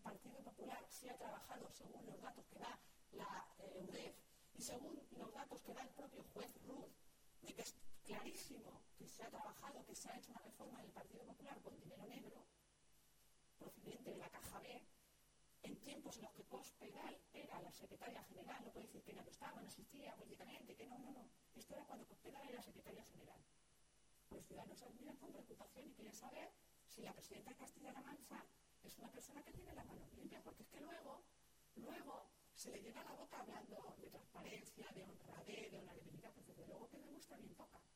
Partido Popular se ha trabajado según los datos que da la UDEF y según los datos que da el propio juez Ruz, de que es clarísimo que se ha trabajado, que se ha hecho una reforma del Partido Popular con dinero negro, procedente de la Caja B, en tiempos en los que Cospedal era la secretaria general, no puede decir que no estaba, no existía políticamente, que no. Esto era cuando Cospedal era secretaria general. Los ciudadanos miran con preocupación y quieren saber si la presidenta de Castilla-La Mancha es una persona que tiene las manos limpias, porque es que luego se le llena la boca hablando de transparencia, de honradez, de honorabilidad, pues desde luego que me gusta bien poca.